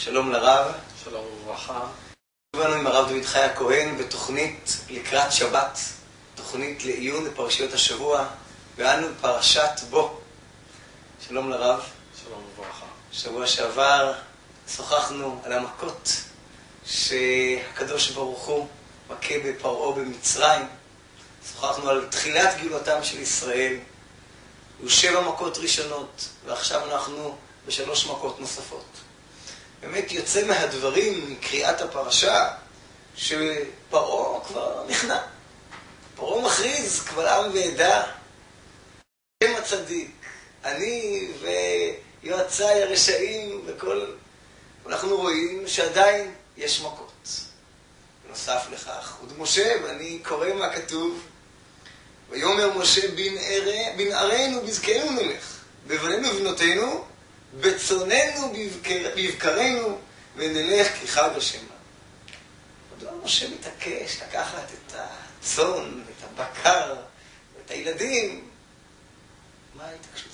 שלום לרב. שלום וברכה. באנו עם הרב דוד חי הכהן בתוכנית לקראת שבת, תוכנית לעיון בפרשיות השבוע, ואנו פרשת בו. שלום לרב. שלום וברכה. שבוע שעבר שוחחנו על המכות שהקדוש ברוך הוא מכה בפרעה במצרים. שוחחנו על תחילת גאולתם של ישראל, ו7 מכות ראשונות, ועכשיו אנחנו ב3 מכות נוספות. באמת יוצא מהדברים, מקריאת הפרשה, שפרעה כבר נכנע. פרעה מכריז קבל עם ועדה, שם הצדיק, אני ויועציי הרשעים וכל... אנחנו רואים שעדיין יש מכות. בנוסף לכך, עוד משה, ואני קורא מה כתוב, ויאמר משה בנערינו בזקנינו נלך, בבנינו ובנותינו, בצוננו בבקרנו, ונלך כי חג השם. מדוע משה מתעקש לקחת את הצאן, את הבקר, את הילדים? מה ההתעקשות?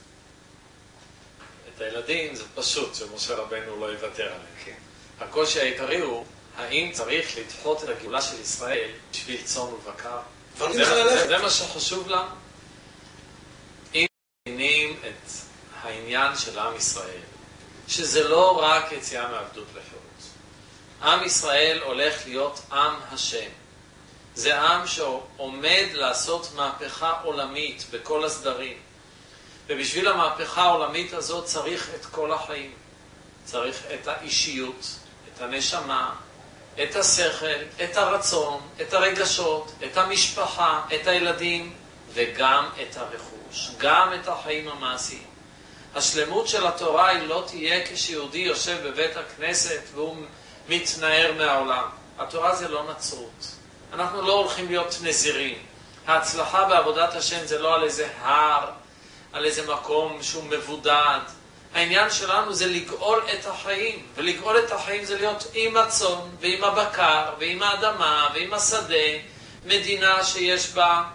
את הילדים זה פשוט שמשה רבנו לא יוותר עליהם. כן. הקושי העיקרי הוא, האם צריך לדחות את הגאולה של ישראל בשביל צאן ובקר? זה מה שחשוב לנו. אם מבינים את העניין של עם ישראל, שזה לא רק יציאה מעבדות לחירות. עם ישראל הולך להיות עם השם. זה עם שעומד לעשות מהפכה עולמית בכל הסדרים. ובשביל המהפכה העולמית הזאת צריך את כל החיים. צריך את האישיות, את הנשמה, את השכל, את הרצון, את הרגשות, את המשפחה, את הילדים, וגם את הרכוש, גם את החיים המעשיים. השלמות של התורה היא לא תהיה כשיהודי יושב בבית הכנסת והוא מתנער מהעולם. התורה זה לא נצרות. אנחנו לא הולכים להיות נזירים. ההצלחה בעבודת השם זה לא על איזה הר, על איזה מקום שהוא מבודד. העניין שלנו זה לגאול את החיים, ולגאול את החיים זה להיות עם הצאן ועם הבקר ועם האדמה ועם השדה, מדינה שיש בה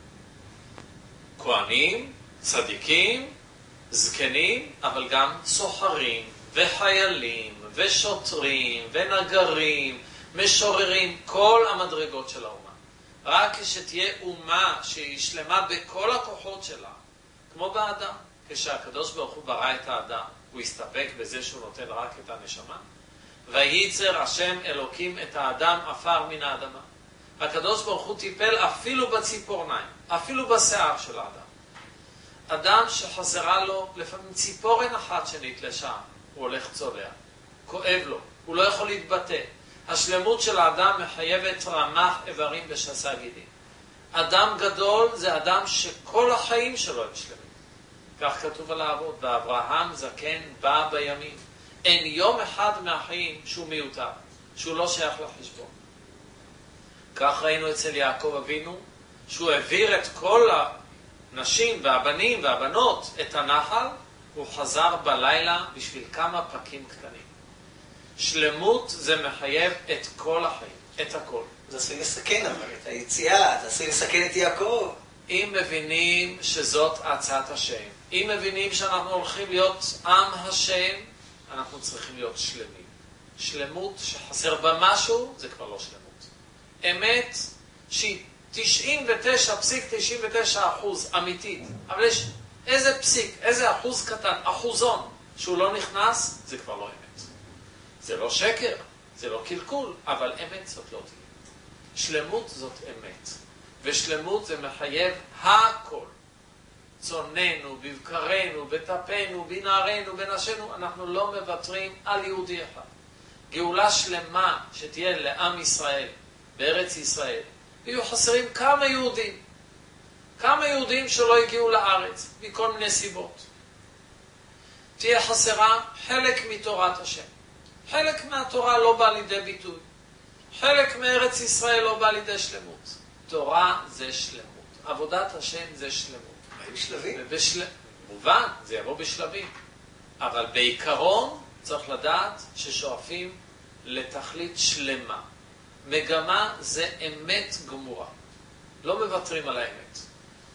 כהנים, צדיקים, זקנים, אבל גם סוחרים וחיילים ושוטרים ונגרים, משוררים, כל המדרגות של האומה. רק כשתהיה אומה שהיא שלמה בכל הכוחות שלה, כמו באדם, כשהקדוש ברוך הוא ברא את האדם, הוא הסתפק בזה שהוא נותן רק את הנשמה. וייצר השם אלוקים את האדם עפר מן האדמה. הקדוש ברוך הוא טיפל אפילו בציפורניים, אפילו בשיער של האדם. אדם שחסרה לו לפעמים ציפורן אחת שנתלשה, הוא הולך צולע, כואב לו, הוא לא יכול להתבטא. השלמות של האדם מחייבת רמ"ח איברים ושס"ה גידים. אדם גדול זה אדם שכל החיים שלו הם שלמים. כך כתוב על האבות, ואברהם זקן בא בימים. אין יום אחד מהחיים שהוא מיותר, שהוא לא שייך לחשבון. כך ראינו אצל יעקב אבינו, שהוא העביר את כל הנשים והבנים והבנות את הנחל, הוא חזר בלילה בשביל כמה פרקים קטנים. שלמות זה מחייב את כל החיים, את הכל. זה עשוי לסכן אבל את היציאה, זה עשוי לסכן את יעקב. אם מבינים שזאת הצעת השם, אם מבינים שאנחנו הולכים להיות עם השם, אנחנו צריכים להיות שלמים. שלמות שחסר בה משהו, זה כבר לא שלמות. אמת שהיא 99.99% אמיתית, אבל יש איזה פסיק, איזה אחוז קטן, אחוזון, שהוא לא נכנס, זה כבר לא אמת. זה לא שקר, זה לא קלקול, אבל אמת זאת לא תהיה. שלמות זאת אמת, ושלמות זה מחייב הכל. צוננו, בבקרנו, בטפנו, בנערינו, בנשינו, אנחנו לא מוותרים על יהודי אחד. גאולה שלמה שתהיה לעם ישראל, בארץ ישראל, ויהיו חסרים כמה יהודים. כמה יהודים שלא הגיעו לארץ, מכל מיני סיבות. תהיה חסרה חלק מתורת השם. חלק מהתורה לא בא לידי ביטוי. חלק מארץ ישראל לא בא לידי שלמות. תורה זה שלמות. עבודת השם זה שלמות. בשלבים. מובן, זה יבוא בשלבים. אבל בעיקרון צריך לדעת ששואפים לתכלית שלמה. מגמה זה אמת גמורה. לא מוותרים על האמת.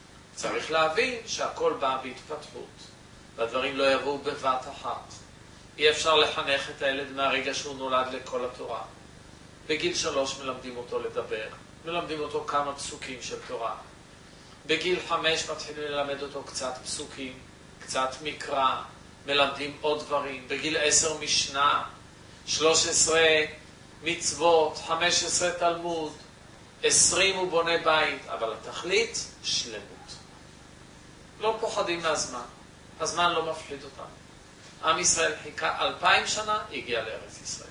צריך להבין שהכל בא בהתפתחות, והדברים לא יבואו בבת אחת. אי אפשר לחנך את הילד מהרגע שהוא נולד לכל התורה. בגיל 3 מלמדים אותו לדבר, מלמדים אותו כמה פסוקים של תורה. בגיל 5 מתחילים ללמד אותו קצת פסוקים, קצת מקרא, מלמדים עוד דברים. בגיל 10 משנה, 13 מצוות, 15 תלמוד, 20 הוא בונה בית, אבל התכלית שלמות. לא פוחדים מהזמן, הזמן לא מפחיד אותם. עם ישראל חיכה 2000 שנה, הגיע לארץ ישראל.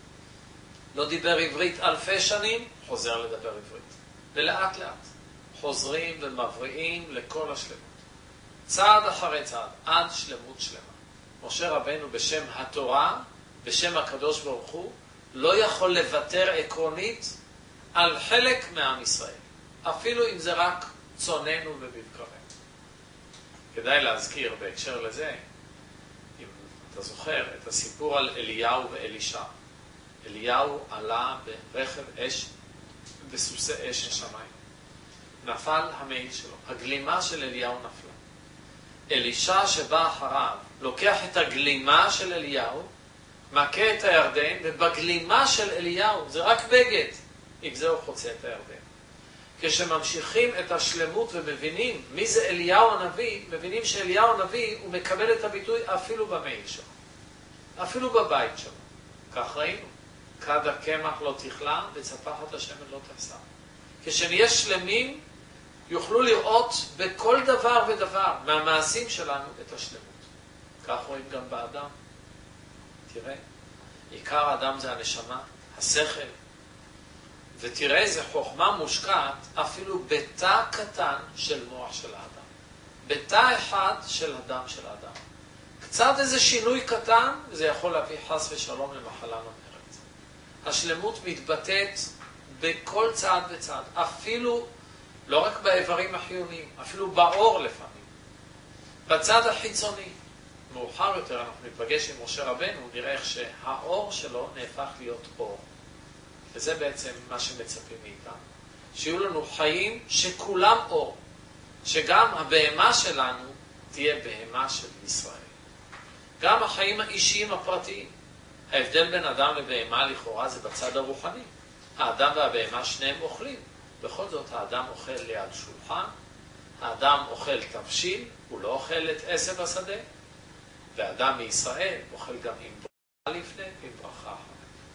לא דיבר עברית 1000 שנים, חוזר לדבר עברית. ולאט לאט חוזרים ומבריאים לכל השלמות. צעד אחרי צעד, עד שלמות שלמה. משה רבנו בשם התורה, בשם הקדוש ברוך הוא, לא יכול לוותר עקרונית על חלק מעם ישראל. אפילו אם זה רק צוננו ובבקרנו. כדאי להזכיר בהקשר לזה, אם אתה זוכר, את הסיפור על אליהו ואלישע. אליהו עלה ברכב אש, בסוסי אש השמיים. נפל המעיל שלו. הגלימה של אליהו נפלה. אלישע שבא אחריו, לוקח את הגלימה של אליהו, מכה את הירדן, ובגלימה של אליהו, זה רק בגד, עם זה הוא חוצה את הירדן. כשממשיכים את השלמות ומבינים מי זה אליהו הנביא, מבינים שאליהו הנביא הוא מקבל את הביטוי אפילו במעיל שלו. אפילו בבית שלו. כך ראינו. כד הקמח לא תכלה וצפחת השמן לא תחסר. כשנהיה שלמים, יוכלו לראות בכל דבר ודבר מהמעשים שלנו את השלמות. כך רואים גם באדם. תראה, עיקר האדם זה הנשמה, השכל. ותראה איזה חוכמה מושקעת אפילו בתא קטן של מוח של האדם. בתא אחד של הדם של האדם. קצת איזה שינוי קטן, וזה יכול להביא חס ושלום למחלה ממארת. השלמות מתבטאת בכל צעד וצעד, אפילו לא רק באיברים החיוניים, אפילו באור לפעמים. בצד החיצוני, מאוחר יותר אנחנו נפגש עם משה רבנו, נראה איך שהאור שלו נהפך להיות אור. וזה בעצם מה שמצפים מאיתנו. שיהיו לנו חיים שכולם אור. שגם הבהמה שלנו תהיה בהמה של ישראל. גם החיים האישיים הפרטיים. ההבדל בין אדם לבהמה לכאורה זה בצד הרוחני. האדם והבהמה שניהם אוכלים. בכל זאת האדם אוכל ליד שולחן, האדם אוכל תבשיל, הוא לא אוכל את עשב השדה, והאדם מישראל אוכל גם עם ברכה לפני ועם ברכה אחרת.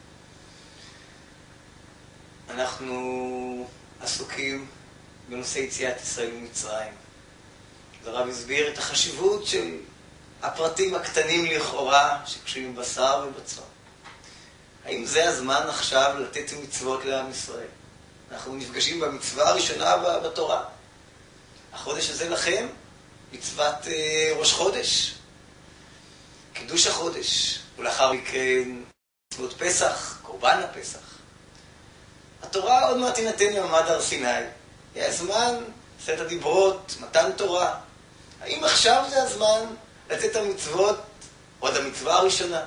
אנחנו עסוקים בנושא יציאת ישראל ממצרים. הרב הסביר את החשיבות של הפרטים הקטנים לכאורה שקשורים בבשר ובצאן. האם זה הזמן עכשיו לתת מצוות לעם ישראל? אנחנו נפגשים במצווה הראשונה בתורה. החודש הזה לכם, מצוות ראש חודש, קידוש החודש, ולאחר מכן מצוות פסח, קורבן הפסח. התורה עוד מעט תינתן למעמד הר סיני. יהיה זמן, לשאת הדיברות, מתן תורה. האם עכשיו זה הזמן לתת את המצוות, עוד המצווה הראשונה?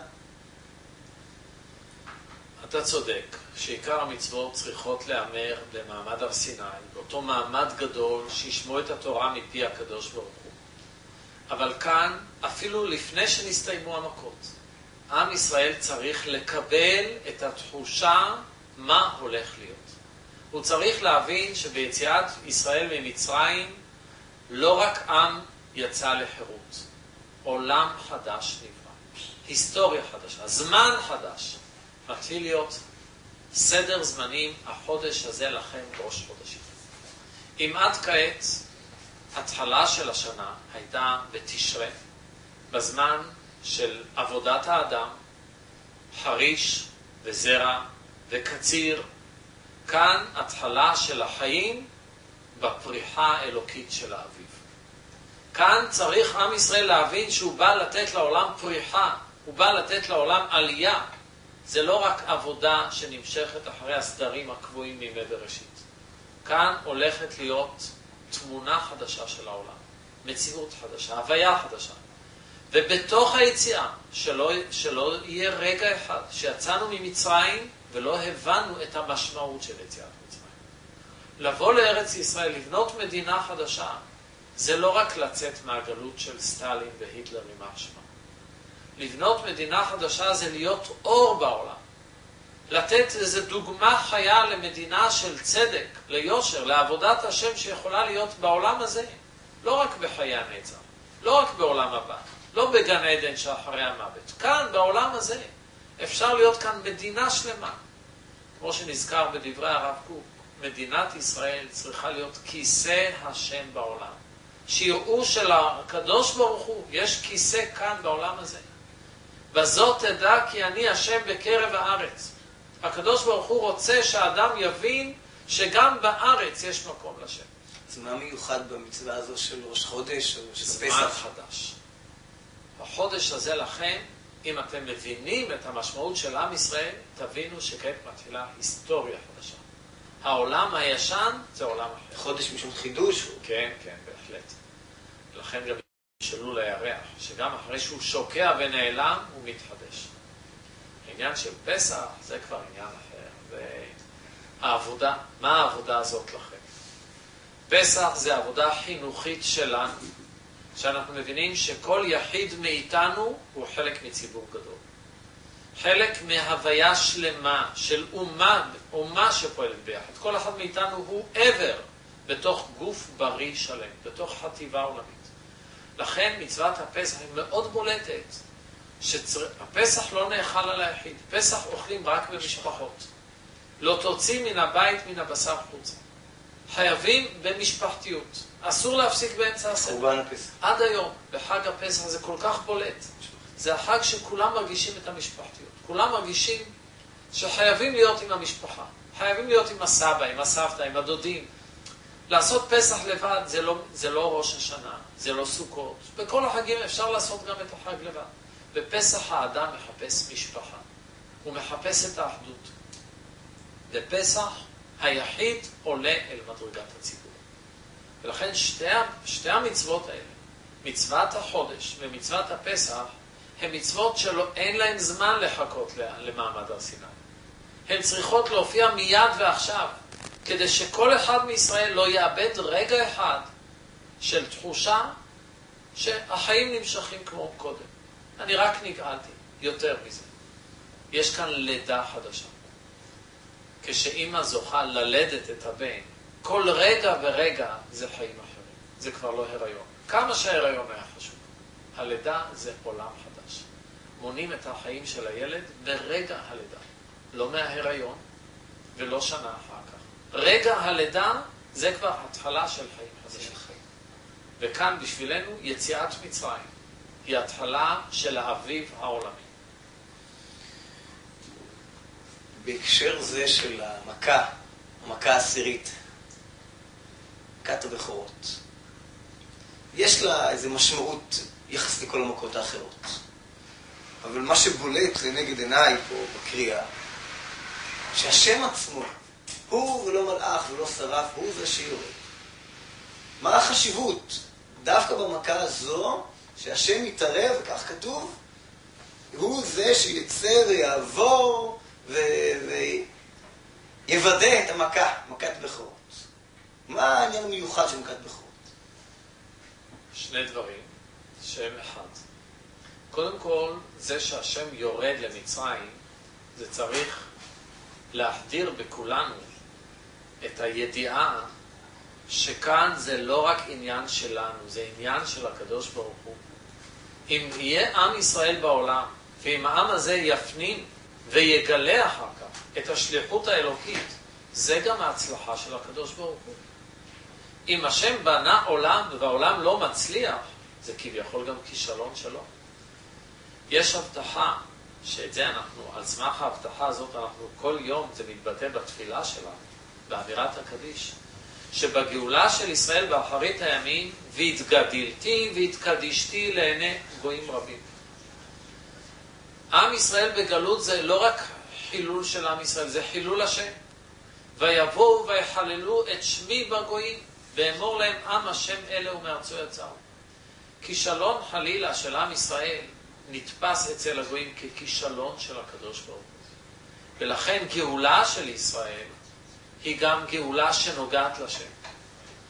אתה צודק שעיקר המצוות צריכות להיאמר במעמד הר סיני, באותו מעמד גדול שישמעו את התורה מפי הקדוש ברוך הוא. אבל כאן, אפילו לפני שנסתיימו המכות, עם ישראל צריך לקבל את התחושה מה הולך להיות. הוא צריך להבין שביציאת ישראל ממצרים לא רק עם יצא לחירות, עולם חדש נברא, היסטוריה חדשה, זמן חדש. מתחיל להיות סדר זמנים, החודש הזה לכם ראש חודשים. אם עד כעת, התחלה של השנה הייתה בתשרה, בזמן של עבודת האדם, חריש וזרע וקציר, כאן התחלה של החיים בפריחה האלוקית של האביב. כאן צריך עם ישראל להבין שהוא בא לתת לעולם פריחה, הוא בא לתת לעולם עלייה. זה לא רק עבודה שנמשכת אחרי הסדרים הקבועים מימי בראשית. כאן הולכת להיות תמונה חדשה של העולם, מציאות חדשה, הוויה חדשה. ובתוך היציאה, שלא יהיה רגע אחד שיצאנו ממצרים ולא הבנו את המשמעות של יציאת מצרים. לבוא לארץ ישראל, לבנות מדינה חדשה, זה לא רק לצאת מהגלות של סטלין והיטלר יימח שמם. לבנות מדינה חדשה זה להיות אור בעולם. לתת איזו דוגמה חיה למדינה של צדק, ליושר, לעבודת השם שיכולה להיות בעולם הזה. לא רק בחיי הנצח, לא רק בעולם הבא, לא בגן עדן שאחרי המוות. כאן, בעולם הזה, אפשר להיות כאן מדינה שלמה. כמו שנזכר בדברי הרב קוק, מדינת ישראל צריכה להיות כיסא השם בעולם. שיראו של הקדוש ברוך הוא, יש כיסא כאן בעולם הזה. בזאת תדע כי אני השם בקרב הארץ. הקדוש ברוך הוא רוצה שהאדם יבין שגם בארץ יש מקום לשם. אז מה מיוחד במצווה הזו של ראש חודש או של זמן פסח? חדש. החודש הזה לכם, אם אתם מבינים את המשמעות של עם ישראל, תבינו שכעת מתחילה היסטוריה חדשה. העולם הישן זה עולם אחר. חודש משום חידוש? כן, כן, בהחלט. לכן גם שלו לירח, שגם אחרי שהוא שוקע ונעלם, הוא מתחדש. העניין של פסח זה כבר עניין אחר. והעבודה, מה העבודה הזאת לכם? פסח זה עבודה חינוכית שלנו, שאנחנו מבינים שכל יחיד מאיתנו הוא חלק מציבור גדול. חלק מהוויה שלמה של אומה שפועלת ביחד. כל אחד מאיתנו הוא עבר בתוך גוף בריא שלם, בתוך חטיבה עולמית. לכן מצוות הפסח היא מאוד בולטת, שהפסח לא נאכל על היחיד. פסח אוכלים רק במשפחות. לא תוציא מן הבית מן הבשר חוצה. חייבים במשפחתיות. אסור להפסיק באמצע הסדר. חורבן הפסח. עד היום, בחג הפסח זה כל כך בולט. זה החג שכולם מרגישים את המשפחתיות. כולם מרגישים שחייבים להיות עם המשפחה. חייבים להיות עם הסבא, עם הסבתא, עם הדודים. לעשות פסח לבד זה לא ראש השנה, זה לא סוכות. בכל החגים אפשר לעשות גם את החג לבד. בפסח האדם מחפש משפחה. הוא מחפש את האחדות. בפסח היחיד עולה אל מדרגת הציבור. ולכן שתי המצוות האלה, מצוות החודש ומצוות הפסח, הן מצוות שאין להן זמן לחכות למעמד הר סיני. הן צריכות להופיע מיד ועכשיו, כדי שכל אחד מישראל לא יאבד רגע אחד של תחושה שהחיים נמשכים כמו קודם. אני רק נגעלתי, יותר מזה. יש כאן לידה חדשה. כשאימא זוכה ללדת את הבן, כל רגע ורגע זה חיים אחרים. זה כבר לא הריון. כמה שההריון היה חשוב. הלידה זה עולם חדש. מונים את החיים של הילד ברגע הלידה. לא מההריון ולא שנה אחר כך. רגע הלידה זה כבר התחלה של חיים חדשים. וכאן בשבילנו יציאת מצרים היא התחלה של האביב העולמי. בהקשר זה של המכה העשירית, מכת הבכורות, יש לה איזו משמעות יחס לכל המכות האחרות. אבל מה שבולט לנגד עיניי פה בקריאה, שהשם עצמו, הוא ולא מלאך ולא שרף, הוא זה שיורד. מה החשיבות? דווקא במכה הזו, שהשם יתערב, וכך כתוב, הוא זה שיצא ויעבור ויוודא את המכה, מכת בכורות. מה העניין המיוחד של מכת בכורות? שני דברים, שם אחד. קודם כל, זה שהשם יורד למצרים, זה צריך להחדיר בכולנו את הידיעה שכאן זה לא רק עניין שלנו, זה עניין של הקדוש ברוך הוא. אם יהיה עם ישראל בעולם, ואם העם הזה יפנים ויגלה אחר כך את השליחות האלוקית, זה גם ההצלחה של הקדוש ברוך הוא. אם השם בנה עולם והעולם לא מצליח, זה כביכול גם כישלון שלו. יש הבטחה, שאת זה אנחנו, על סמך ההבטחה הזאת, אנחנו כל יום, זה מתבטא בתפילה שלנו, באמירת הקדיש, שבגאולה של ישראל באחרית הימים, והתגדלתי והתקדישתי לעיני גויים רבים. עם ישראל בגלות זה לא רק חילול של עם ישראל, זה חילול השם. ויבואו ויחללו את שמי בגויים, ואמור להם עם השם אלה ומארצו יצאו. כישלון חלילה של עם ישראל נתפס אצל הגויים ככישלון של הקדוש ברוך הוא. ולכן גאולה של ישראל היא גם גאולה שנוגעת לשם.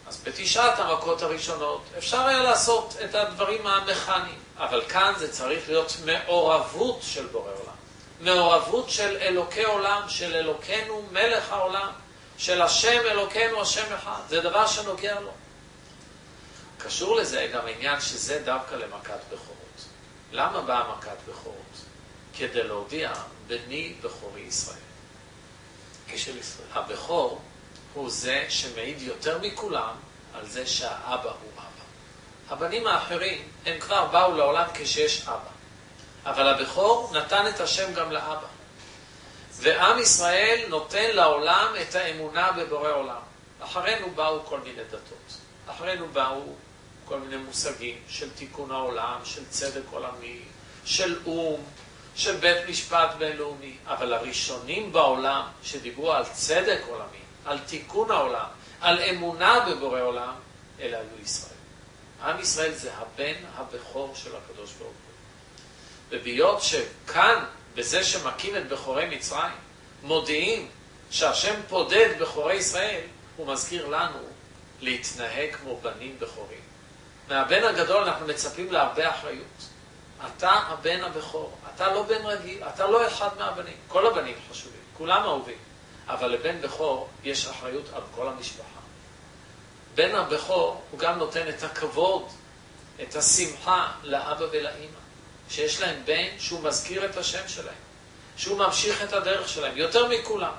אז בתשעת המכות הראשונות אפשר היה לעשות את הדברים המכניים, אבל כאן זה צריך להיות מעורבות של בורא עולם. מעורבות של אלוקי עולם, של אלוקינו מלך העולם, של השם אלוקינו השם אחד. זה דבר שנוגע לו. קשור לזה גם העניין שזה דווקא למכת בכורות. למה באה מכת בכורות? כדי להודיע בני בכורי ישראל. כשל ישראל. הבכור הוא זה שמעיד יותר מכולם על זה שהאבא הוא אבא. הבנים האחרים הם כבר באו לעולם כשיש אבא. אבל הבכור נתן את השם גם לאבא. ועם ישראל נותן לעולם את האמונה בבורא עולם. אחרינו באו כל מיני דתות. אחרינו באו כל מיני מושגים של תיקון העולם, של צדק עולמי, של של בית משפט בינלאומי. אבל הראשונים בעולם שדיברו על צדק עולמי, על תיקון העולם, על אמונה בבורא עולם, אלה היו ישראל. עם ישראל זה הבן הבכור של הקדוש ברוך הוא. וביות שכאן, בזה שמקים את בכורי מצרים, מודיעים שהשם פודד בכורי ישראל, הוא מזכיר לנו להתנהג כמו בנים בכורים. מהבן הגדול אנחנו מצפים להרבה אחריות. אתה הבן הבכור, אתה לא בן רגיל, אתה לא אחד מהבנים. כל הבנים חשובים, כולם אהובים. אבל לבן בכור יש אחריות על כל המשפחה. בן הבכור הוא גם נותן את הכבוד, את השמחה לאבא ולאמא. שיש להם בן שהוא מזכיר את השם שלהם, שהוא ממשיך את הדרך שלהם, יותר מכולם.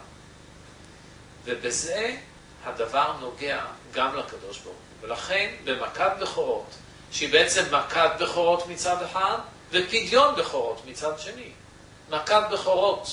ובזה הדבר נוגע גם לקדוש ברוך הוא. ולכן במכת בכורות, שהיא בעצם מכת בכורות מצד אחד, ופדיון בכורות מצד שני. מכת בכורות,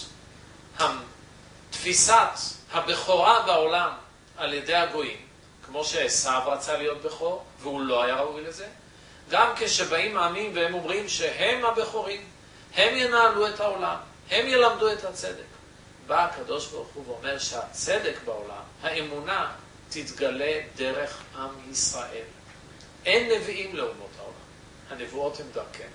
תפיסת הבכורה בעולם על ידי הגויים, כמו שעשיו רצה להיות בכור, והוא לא היה ראוי לזה, גם כשבאים העמים והם אומרים שהם הבכורים, הם ינהלו את העולם, הם ילמדו את הצדק. בא הקדוש ברוך הוא ואומר שהצדק בעולם, האמונה, תתגלה דרך עם ישראל. אין נביאים לאומות העולם, הנבואות הן דרכנו.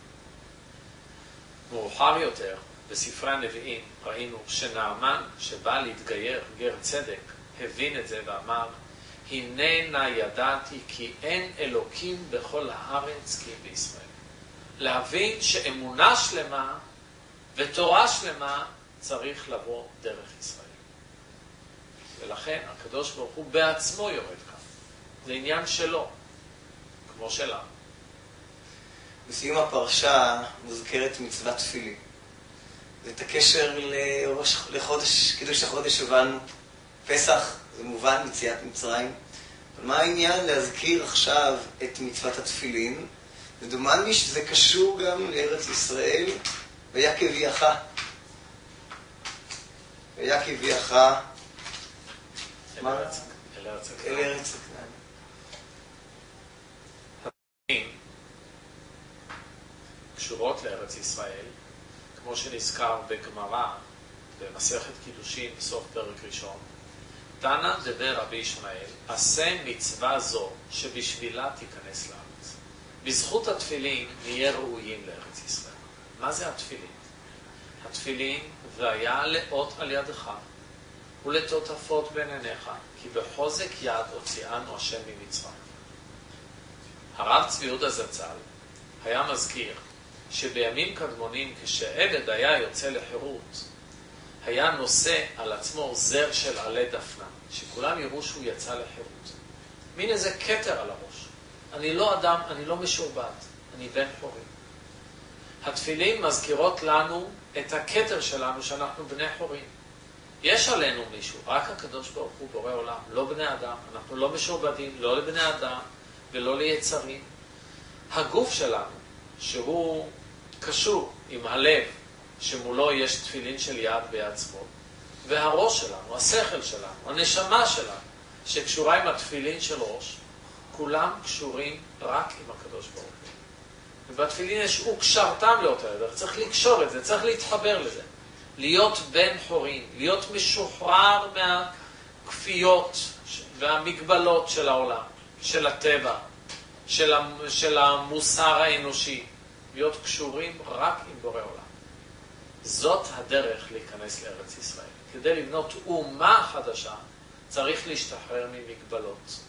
מאוחר יותר, בספרי הנביאים, ראינו שנעמן שבא להתגייר, גר צדק, הבין את זה ואמר, הננה ידעתי כי אין אלוקים בכל הארץ כי בישראל. להבין שאמונה שלמה ותורה שלמה צריך לבוא דרך ישראל. ולכן הקדוש ברוך הוא בעצמו יורד כאן. זה עניין שלו, כמו שלנו. בסיום הפרשה מוזכרת מצוות תפילין. ואת הקשר לחודש, קידוש החודש הבנו, פסח, זה מובן מציאת מצרים. אבל מה העניין להזכיר עכשיו את מצוות התפילין? ודומני שזה קשור גם לארץ ישראל, והיה כביאך. והיה כביאך אל ארץ הכנען. התפילין קשורות לארץ ישראל, כמו שנזכר בגמרא, במסכת קידושין, בסוף פרק ראשון. תנא דבר רבי ישמעאל, עשה מצווה זו שבשבילה תיכנס לארץ. בזכות התפילין נהיה ראויים לארץ ישראל. מה זה התפילין? התפילין, והיה לאות על ידך, ולטוטפות בין עיניך, כי בחוזק יד הוציאנו השם ממצרים. הרב צבי יהודה זצ"ל היה מזכיר שבימים קדמונים כשעבד היה יוצא לחירות, היה נושא על עצמו זר של עלי דפנה, שכולם יראו שהוא יצא לחירות. מין איזה כתר על הראש. אני לא אדם, אני לא משורבט, אני בן חורים. התפילין מזכירות לנו את הכתר שלנו שאנחנו בני חורים. יש עלינו מישהו, רק הקדוש ברוך הוא בורא עולם, לא בני אדם. אנחנו לא משורבדים, לא לבני אדם ולא ליצרים. הגוף שלנו, שהוא קשור עם הלב, שמולו יש תפילין של יד ביד שמאל, והראש שלנו, השכל שלנו, הנשמה שלנו, שקשורה עם התפילין של ראש, כולם קשורים רק עם הקדוש ברוך הוא. ובתפילין יש וקשרתם לאותה ידך, צריך לקשור את זה, צריך להתחבר לזה. להיות בן חורין, להיות משוחרר מהכפיות והמגבלות של העולם, של הטבע, של המוסר האנושי, להיות קשורים רק עם בורא עולם. זאת הדרך להיכנס לארץ ישראל. כדי לבנות אומה חדשה, צריך להשתחרר ממגבלות.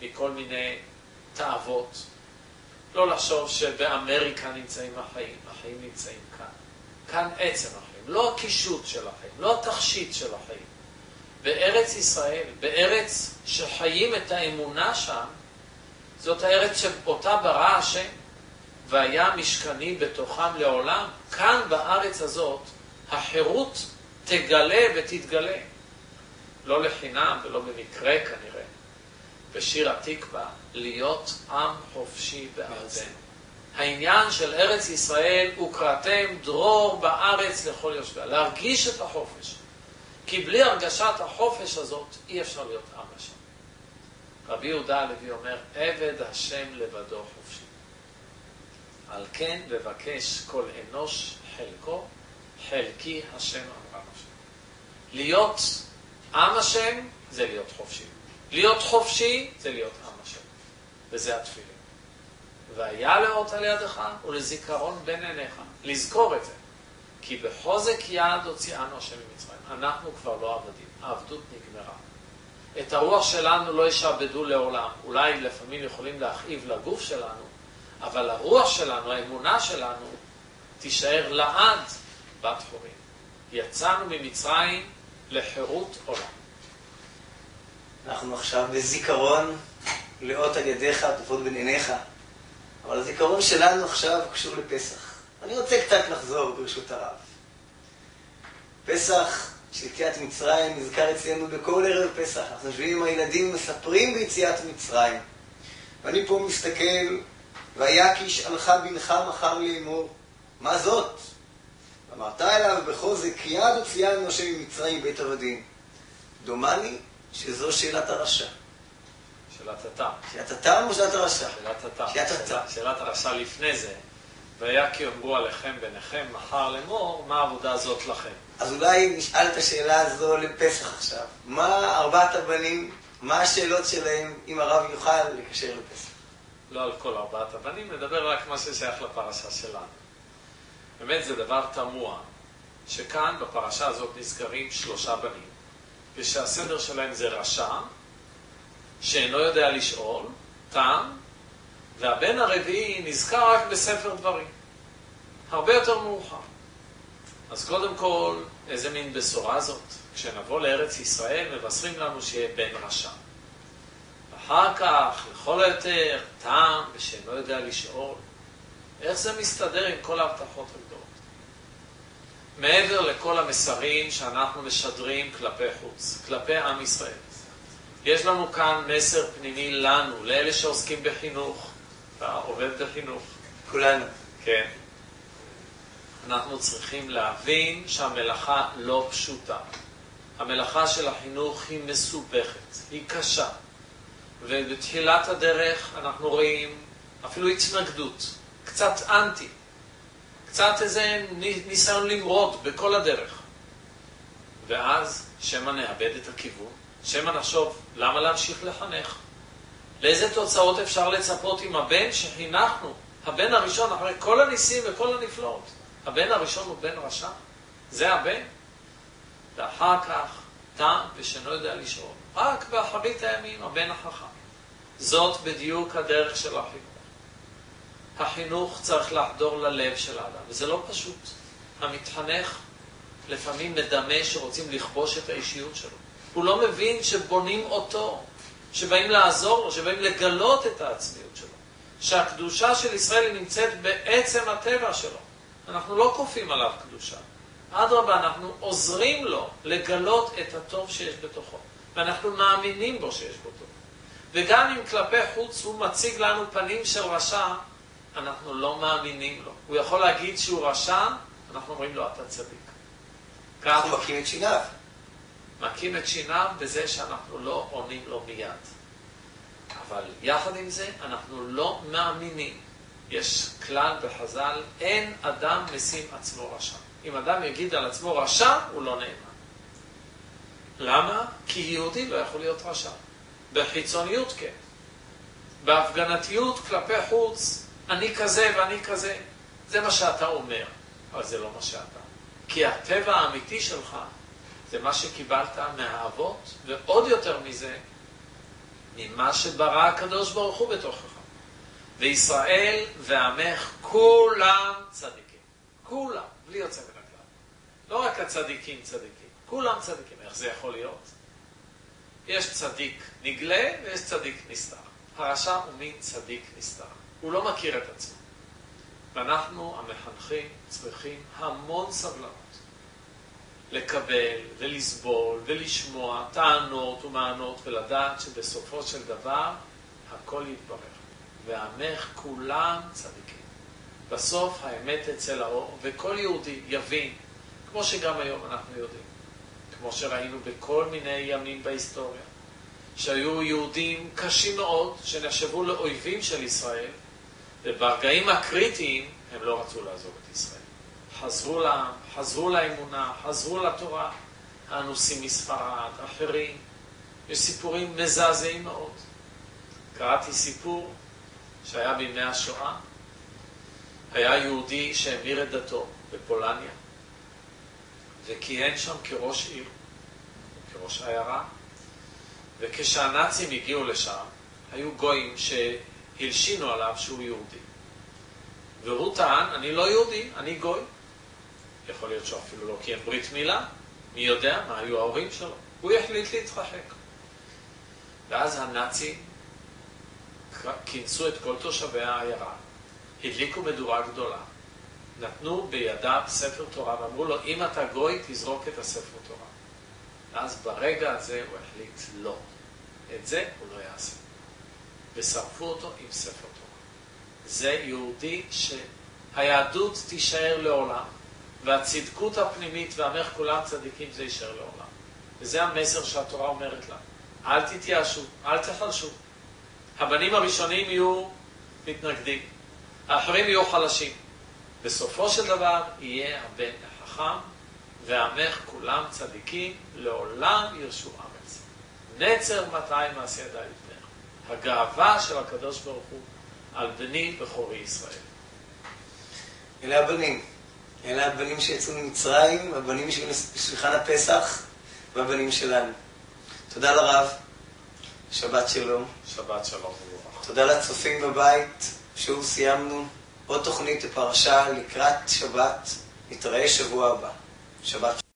מכל מיני תאוות. לא לחשוב שבאמריקה נמצאים החיים, החיים נמצאים כאן. כאן עצם החיים, לא הקישוט של החיים, לא התכשיט של החיים. בארץ ישראל, בארץ שחיים את האמונה שם, זאת הארץ שאותה ברא השם, והיה משכני בתוכם לעולם. כאן בארץ הזאת, החירות תגלה ותתגלה. לא לחינם ולא במקרה כנראה. בשיר התקווה, להיות עם חופשי בארצנו. העניין של ארץ ישראל, וקראתם דרור בארץ לכל יושביה. להרגיש את החופש. כי בלי הרגשת החופש הזאת, אי אפשר להיות עם השם. רבי יהודה הלוי אומר, עבד השם לבדו חופשי. על כן לבקש כל אנוש חלקו, חלקי השם אמרם השם. להיות עם השם זה להיות חופשי. להיות חופשי זה להיות עם השם. וזה התפילין. והיה לאות על ידך ולזיכרון בין עיניך. לזכור את זה. כי בחוזק יד הוציאנו השם ממצרים. אנחנו כבר לא עבדים. העבדות נגמרה. את הרוח שלנו לא ישעבדו לעולם. אולי לפעמים יכולים להכאיב לגוף שלנו, אבל הרוח שלנו, האמונה שלנו, תישאר לעד בת חורין. יצאנו ממצרים לחירות עולם. אנחנו עכשיו בזיכרון לאות על ידיך, תפות בין עיניך. אבל הזיכרון שלנו עכשיו קשור לפסח. אני רוצה קצת לחזור ברשות הרב. פסח של יציאת מצרים נזכר אצלנו בכל ערב פסח. אנחנו יושבים עם הילדים, מספרים ביציאת מצרים. ואני פה מסתכל, והיה כי ישאלך בנך מחר לאמור. מה זאת? אמרת אליו בחוזק יד הוציאנו השם ממצרים בית עבדים. דומני שזו שאלת הרשע. שאלת התם. שאלת התם או שאלת הרשע? שאלת התם. שאלת התם. שאלת הרשע לפני זה. והיה כי אמרו עליכם ביניכם מחר לאמור, מה העבודה הזאת לכם? אז אולי נשאל את השאלה הזו לפסח עכשיו. מה ארבעת הבנים, מה השאלות שלהם, אם הרב יוכל לקשר לפסח? לא על כל ארבעת הבנים, נדבר רק מה ששייך לפרשה שלנו. באמת זה דבר תמוה, שכאן בפרשה הזאת נזכרים 3 בנים, ושהסדר שלהם זה רשע, שאינו יודע לשאול, תם, והבן הרביעי נזכר רק בספר דברים. הרבה יותר מאוחר. אז קודם כל, איזה מין בשורה זאת? כשנבוא לארץ ישראל, מבשרים לנו שיהיה בן רשע. אחר כך, לכל היותר, תם, ושאינו יודע לשאול. איך זה מסתדר עם כל ההבטחות הגדולות? מעבר לכל המסרים שאנחנו משדרים כלפי חוץ, כלפי עם ישראל. יש לנו כאן מסר פנימי לנו, לאלה שעוסקים בחינוך. אתה עובד בחינוך. כולנו. כן. אנחנו צריכים להבין שהמלאכה לא פשוטה. המלאכה של החינוך היא מסובכת, היא קשה. ובתחילת הדרך אנחנו רואים אפילו התנגדות, קצת אנטי, קצת איזה ניסיון למרוד בכל הדרך. ואז שמא נאבד את הכיוון, שמא נחשוב למה להמשיך לחנך. לאיזה תוצאות אפשר לצפות עם הבן שחינכנו, הבן הראשון אחרי כל הניסים וכל הנפלאות. הבן הראשון הוא בן רשע, זה הבן. ואחר כך תם ושאינו יודע לשאול. רק באחרית הימים הבן החכם. זאת בדיוק הדרך של החינוך. החינוך צריך לחדור ללב של האדם, וזה לא פשוט. המתחנך לפעמים מדמה שרוצים לכבוש את האישיות שלו. הוא לא מבין שבונים אותו, שבאים לעזור לו, שבאים לגלות את העצמיות שלו. שהקדושה של ישראל נמצאת בעצם הטבע שלו. אנחנו לא כופים עליו קדושה. אדרבה, אנחנו עוזרים לו לגלות את הטוב שיש בתוכו. ואנחנו מאמינים בו שיש בו טוב. וגם אם כלפי חוץ הוא מציג לנו פנים של רשע, אנחנו לא מאמינים לו. הוא יכול להגיד שהוא רשע, אנחנו אומרים לו, אתה צדיק. אנחנו מכים את שיניו. מכים את שיניו בזה שאנחנו לא עונים לו מיד. אבל יחד עם זה, אנחנו לא מאמינים. יש כלל בחז"ל, אין אדם משים עצמו רשע. אם אדם יגיד על עצמו רשע, הוא לא נאמן. למה? כי יהודי לא יכול להיות רשע. בחיצוניות כן. בהפגנתיות כלפי חוץ, אני כזה ואני כזה. זה מה שאתה אומר, אבל זה לא מה שאתה. כי הטבע האמיתי שלך זה מה שקיבלת מהאבות, ועוד יותר מזה, ממה שברא הקדוש ברוך הוא בתוכך. וישראל ועמך כולם צדיקים. כולם, בלי יוצא מן הכלל. לא רק הצדיקים צדיקים, כולם צדיקים. איך זה יכול להיות? יש צדיק נגלה ויש צדיק נסתר. הרשע הוא מין צדיק נסתר. הוא לא מכיר את עצמו. ואנחנו, המחנכים, צריכים המון סבלנות. לקבל ולסבול ולשמוע טענות ומענות ולדעת שבסופו של דבר הכל יתברר. ועמך כולם צדיקים. בסוף האמת תצא לאור, וכל יהודי יבין, כמו שגם היום אנחנו יודעים, כמו שראינו בכל מיני ימים בהיסטוריה, שהיו יהודים קשים מאוד, שנחשבו לאויבים של ישראל, וברגעים הקריטיים הם לא רצו לעזוב את ישראל. חזרו לעם, חזרו לאמונה, חזרו לתורה, האנוסים מספרד, אחרים. יש סיפורים מזעזעים מאוד. קראתי סיפור שהיה בימי השואה. היה יהודי שהמיר את דתו בפולניה, וכיהן שם כראש עיר, כראש העיירה. וכשהנאצים הגיעו לשם, היו גויים שהלשינו עליו שהוא יהודי. והוא טען, אני לא יהודי, אני גוי. יכול להיות שהוא אפילו לא קיים ברית מילה, מי יודע מה היו ההורים שלו. הוא החליט להתרחק. ואז הנאצים כינסו את כל תושבי העיירה, הדליקו מדורה גדולה, נתנו בידיו ספר תורה ואמרו לו, אם אתה גוי, תזרוק את הספר תורה. ואז ברגע הזה הוא החליט לא. את זה הוא לא יעשה. ושרפו אותו עם ספר תורה. זה יהודי שהיהדות תישאר לעולם, והצדקות הפנימית והמך כולם צדיקים זה יישאר לעולם. וזה המסר שהתורה אומרת לנו. אל תתייאשו, אל תחלשו. הבנים הראשונים יהיו מתנגדים, האחרים יהיו חלשים. בסופו של דבר יהיה הבן החכם, ועמך כולם צדיקים, לעולם ירשו אמץ. נצר 200 מעשי ידי לפניך. הגאווה של הקדוש ברוך הוא על בני בכורי ישראל. אלה הבנים. אלה הבנים שיצאו ממצרים, הבנים של שולחן הפסח, והבנים שלנו. תודה לרב. שבת שלום. שבת שלום וברכה. תודה לצופים בבית. שוב סיימנו עוד תוכנית לפרשה לקראת שבת. נתראה שבוע הבא. שבת שלום.